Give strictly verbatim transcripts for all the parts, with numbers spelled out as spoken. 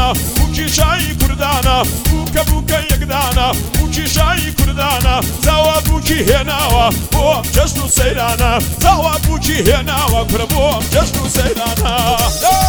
يقدانا وكيشاي كردانا بوكا بوكا يقدانا وكيشاي كردانا زوا بوكي هناوا بوم جشن سيرانا زوا بوكي هناوا كربوم جشن سيرانا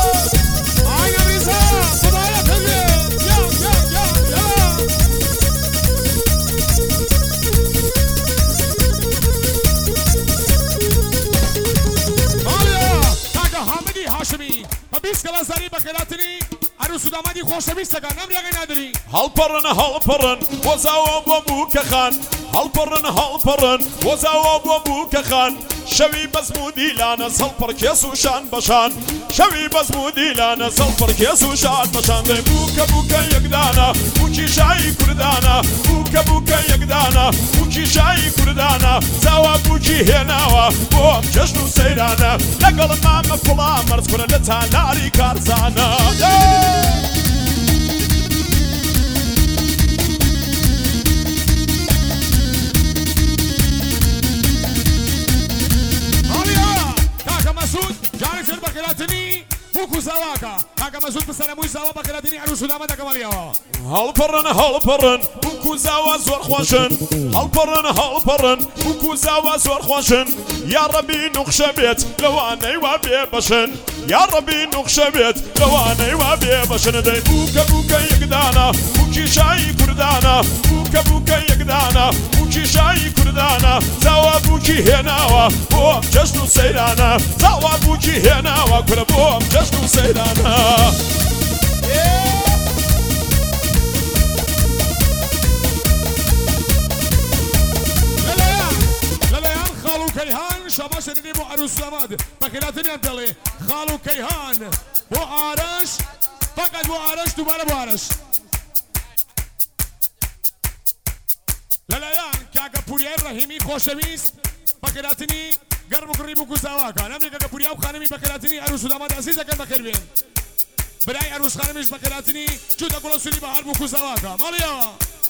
بیست کلاس داری بکراتنی عروس و دامادی خوش بیست کن نمی‌آگه نداری هالپرن هالپرن وزاو بوك خان هالپرن هالپرن وزاو بوك خان شوي بزمودي لانا سلبر كيسو شان بشان شوي بزمودي لانا سلبر كيسو شان بشان بوكا بوكا يقدانا بوكي شاي كردانا بوكا بوكا يقدانا بوكي شاي كردانا زوا بوكي هناوا بوم جشن سيرانا لقل ماما فلا مرز كرنتا ناري كارزانا بوكو زواكا كاكا مسعود بسلاموي زوا بكراتني عروس ودامة كماليا هالبرن هالبرن بوكو زوا زور خواشن هالبرن هالبرن بوكو زوا زور خواشن يا ربي نخشبت لو انا وابي بشن يا ربي نخشبت لو انا وابي بشن داي بوكا بوكا يقدانا بوكي شاي كردانا بوكا بوكا يقدانا بوكي شاي كردانا زوا بوكي هناوا بوم جشن سيرانا زوا بوكي هناوا كل بوم جشن سيرانا كيهان شباش اللي بو عروس زماد بكراتني عبدالله خالو كيهان بو عرش فقط بو عرش دوباره بو عرش للايان كاكا بوريا الرحيمي خوشويست بكراتني قربو قريبو كوزاواكا نمري كاكا بوريا وخانمي بكراتني عروس زماد عزيزة كان بخير بين براي عروس خانميش بكراتني شو تقولوا سولي بحال بو كوزاواكا ماليا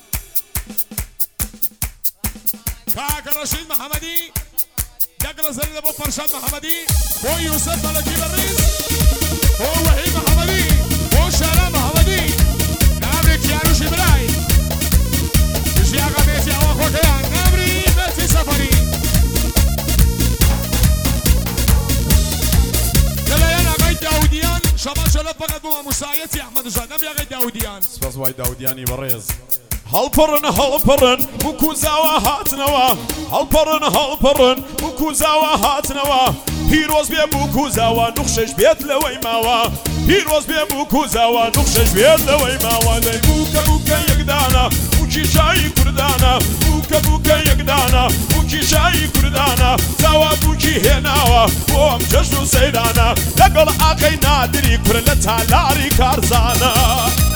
كاكا رشيد محمدي دقل زريد ابو فرشاد محمدي هو يوسف ملكي بريز هو وحيد محمدي هو شارع محمدي نامري كيانوش براي شياغا ميسي او اخو كيان نامري ميسي سفري يلا يلا غيد داوديان شباب شلف فقط بو مسايتي احمد زاد نامري غيد داوديان سباس وايد داودياني بريز هالبرن هالبرن بوكو زوا هاتنوا هالبرن هالبرن بوكو زوا هاتنوا هيروز بي بوكو زوا نخشش بيت لوي ماوا هيروز بي بوكو زوا نخشش بيت لوي ماوا بوكا بوكا يقدانا بوكي شاي كردانا بوكا بوكا يقدانا بوكي شاي كردانا زوا بوكي هناوا بوم جشن سيرانا لقل اخي نادري كرلتا لاري كارزانا